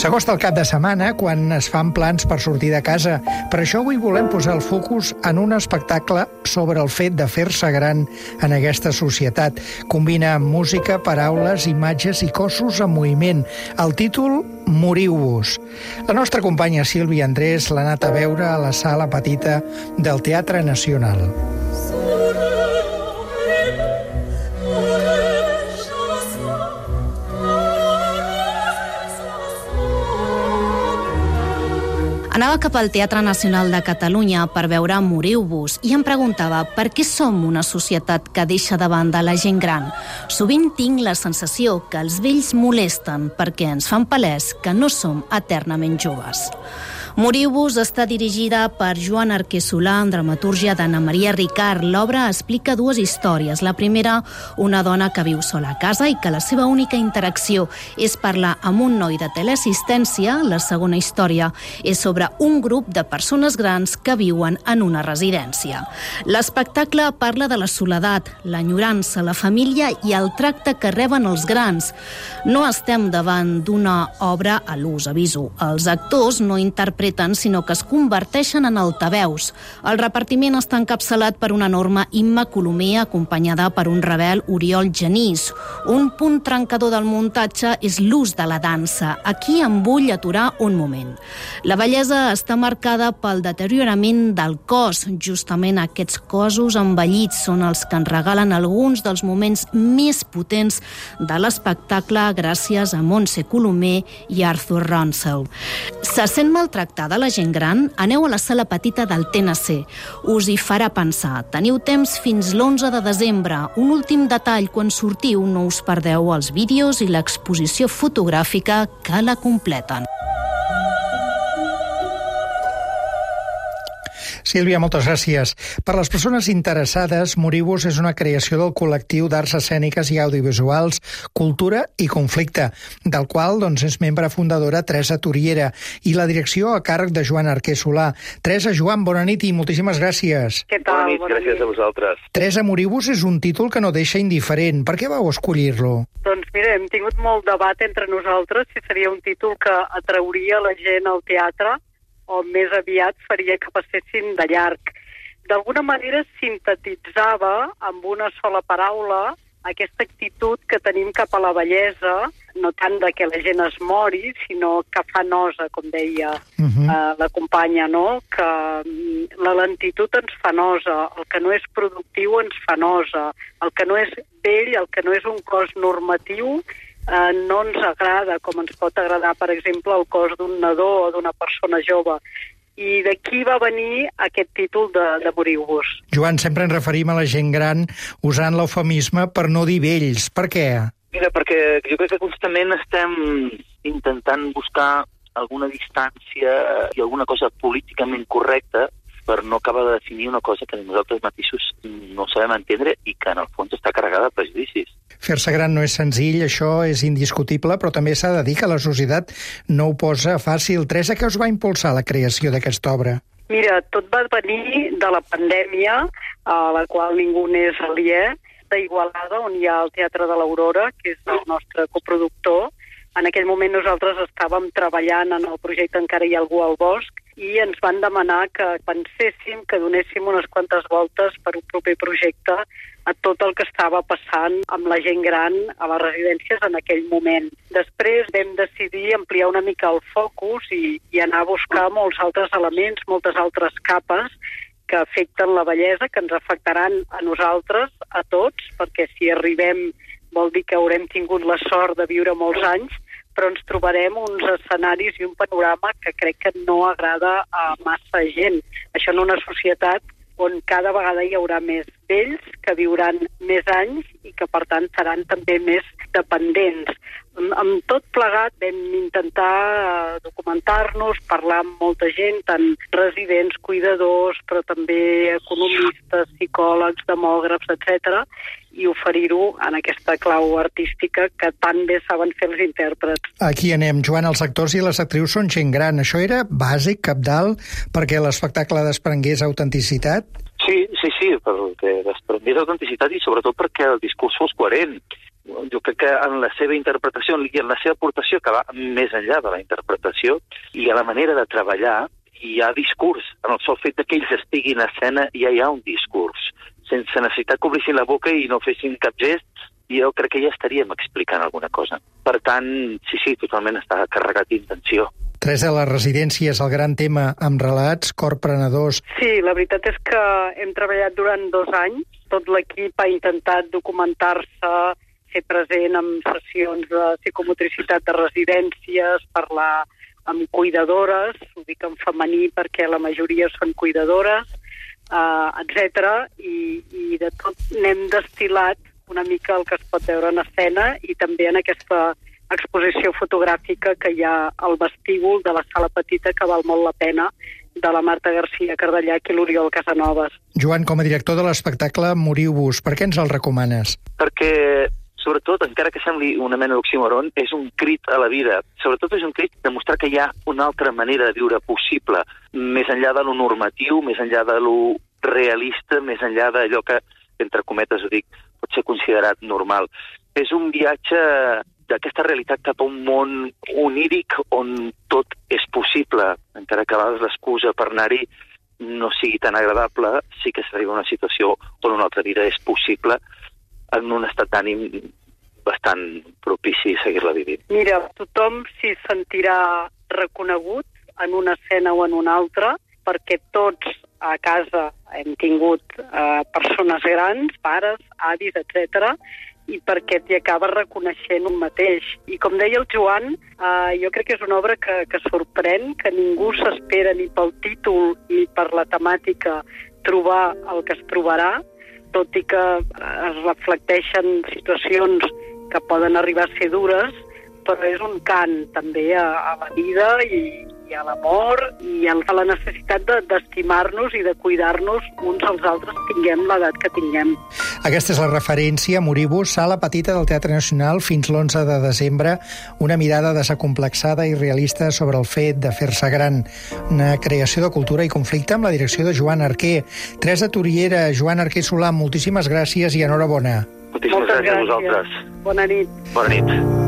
S'acosta el cap de setmana quan es fan plans per sortir de casa. Per això avui volem posar el focus en un espectacle sobre el fet de fer-se gran en aquesta societat. Combina música, paraules, imatges i cossos en moviment. El títol, Moriu-vos. La nostra companya Sílvia Andrés l'ha anat a veure a la sala petita del Teatre Nacional. Anava cap al Teatre Nacional de Catalunya per veure Moriu-vos i em preguntava per què som una societat que deixa de banda la gent gran. Sovint tinc la sensació que els vells molesten perquè ens fan palès que no som eternament joves. Moriu-vos està dirigida per Joan Arquer-Solà, amb dramatúrgia d'Anna Maria Ricard. L'obra explica dues històries. La primera, una dona que viu sola a casa i que la seva única interacció és parlar amb un noi de teleassistència. La segona història és sobre un grup de persones grans que viuen en una residència. L'espectacle parla de la soledat, l'enyorança, la família i el tracte que reben els grans. No estem davant d'una obra a l'ús, aviso. Els actors no interpreten sinó que es converteixen en altaveus. El repartiment està encapçalat per una enorme Imma Colomer, acompanyada per un rebel, Oriol Genís. Un punt trencador del muntatge és l'ús de la dansa. Aquí em vull aturar un moment. La bellesa està marcada pel deteriorament del cos. Justament aquests cossos envellits són els que ens regalen alguns dels moments més potents de l'espectacle gràcies a Montse Colomer i Arthur Ronsell. Se sent maltractat de la gent gran? Aneu a la sala petita del TNC. Us hi farà pensar. Teniu temps fins l'11 de desembre. Un últim detall, quan sortiu no us perdeu els vídeos i l'exposició fotogràfica que la completen. Sílvia, moltes gràcies. Per les persones interessades, Moriu-vos és una creació del col·lectiu d'arts escèniques i audiovisuals Cultura i Conflicte, del qual és membre fundadora Teresa Turiera, i la direcció a càrrec de Joan Arquer-Solà. Teresa, Joan, bona nit i moltíssimes gràcies. Què tal? Bona nit, gràcies a vosaltres. Teresa, Moriu-vos és un títol que no deixa indiferent. Per què vau escollir-lo? Doncs mira, hem tingut molt debat entre nosaltres si seria un títol que atrauria la gent al teatre o més aviat faria que passessin de llarg. D'alguna manera sintetitzava amb una sola paraula aquesta actitud que tenim cap a la bellesa, no tant de que la gent es mori, sinó que fa nosa, com deia la companya, no? Que la lentitud ens fa nosa, el que no és productiu ens fa nosa, el que no és vell, el que no és un cos normatiu, no ens agrada, com ens pot agradar, per exemple, el cos d'un nadó o d'una persona jove. I d'aquí va venir aquest títol de Moriu-vos. Joan, sempre ens referim a la gent gran usant l'eufemisme per no dir vells. Per què? Mira, perquè jo crec que constantment estem intentant buscar alguna distància i alguna cosa políticament correcta per no acabar de definir una cosa que nosaltres mateixos no sabem entendre i que en el fons està carregada de prejudicis. Fer-se gran no és senzill, això és indiscutible, però també s'ha de dir que la societat no ho posa fàcil. Teresa, què us va impulsar la creació d'aquesta obra? Mira, tot va venir de la pandèmia, a la qual ningú n'és aliè, d'Igualada, on hi ha el Teatre de l'Aurora, que és el nostre coproductor. En aquell moment nosaltres estàvem treballant en el projecte Encara hi ha algú al bosc i ens van demanar que penséssim, que donéssim unes quantes voltes per un proper projecte a tot el que estava passant amb la gent gran a les residències en aquell moment. Després vam decidir ampliar una mica el focus i anar a buscar molts altres elements, moltes altres capes que afecten la bellesa, que ens afectaran a nosaltres, a tots, perquè si arribem vol dir que haurem tingut la sort de viure molts anys, però ens trobarem uns escenaris i un panorama que crec que no agrada a massa gent. Això en una societat on cada vegada hi haurà més vells que viuran més anys i que, per tant, seran també més dependents. Amb tot plegat vam intentar documentar-nos, parlar amb molta gent, tant residents, cuidadors, però també economistes, psicòlegs, demògrafs, etc., i oferir-ho en aquesta clau artística que tan bé saben fer els intèrprets. Aquí anem, Joan, els actors i les actrius són gent gran. Això era bàsic, cabdal, perquè l'espectacle desprengués autenticitat? Sí, perquè desprengués autenticitat i sobretot perquè el discurs fos coherent. jo crec que en la seva interpretació i en la seva aportació, que va més enllà de la interpretació, i a la manera de treballar, hi ha discurs. En el sol fet que ells estiguin a escena ja hi ha un discurs. Sense necessitat que obrissin la boca i no fessin cap gest, jo crec que ja estaríem explicant alguna cosa. Per tant, sí, totalment està carregat d'intenció. Teresa, les residències, el gran tema amb relats, corprenedors. Sí, la veritat és que hem treballat durant 2 anys. Tot l'equip ha intentat documentar-se, ser present en sessions de psicomotricitat de residències, parlar amb cuidadores, ho dic en femení perquè la majoria són cuidadores, etc. I de tot n'hem destil·lat una mica el que es pot veure en escena i també en aquesta exposició fotogràfica que hi ha al vestíbul de la sala petita, que val molt la pena, de la Marta García Cardellac i l'Oriol Casanovas. Joan, com a director de l'espectacle Moriu-vos, per què ens el recomanes? Perquè, sobretot, encara que sembli una mena d'oxímoron, és un crit a la vida. Sobretot és un crit de mostrar que hi ha una altra manera de viure possible, més enllà de lo normatiu, més enllà de lo realista, més enllà d'allò que, entre cometes ho dic, pot ser considerat normal. És un viatge d'aquesta realitat cap a un món oníric on tot és possible, encara que a vegades l'excusa per anar-hi no sigui tan agradable, sí que s'arriba a una situació on una altra vida és possible en un estat d'ànim bastant propici a seguir-la vivint. Mira, tothom s'hi sentirà reconegut en una escena o en una altra, perquè tots a casa hem tingut persones grans, pares, avis, etc., i perquè t'hi acabes reconeixent un mateix. I com deia el Joan, jo crec que és una obra que sorprèn, que ningú s'espera ni pel títol ni per la temàtica trobar el que es trobarà, tot i que es reflecteixen situacions que poden arribar a ser dures, però és un cant també a la vida i a l'amor i a la necessitat d'estimar-nos i de cuidar-nos uns als altres, tinguem l'edat que tinguem. Aquesta és la referència, Moriu-vos, sala petita del Teatre Nacional fins l'11 de desembre, una mirada desacomplexada i realista sobre el fet de fer-se gran, una creació de cultura i conflicte amb la direcció de Joan Arquer. Teresa Toriera, Joan Arquer Solà, moltíssimes gràcies i enhorabona. Moltíssimes gràcies a vosaltres. Bona nit. Bona nit.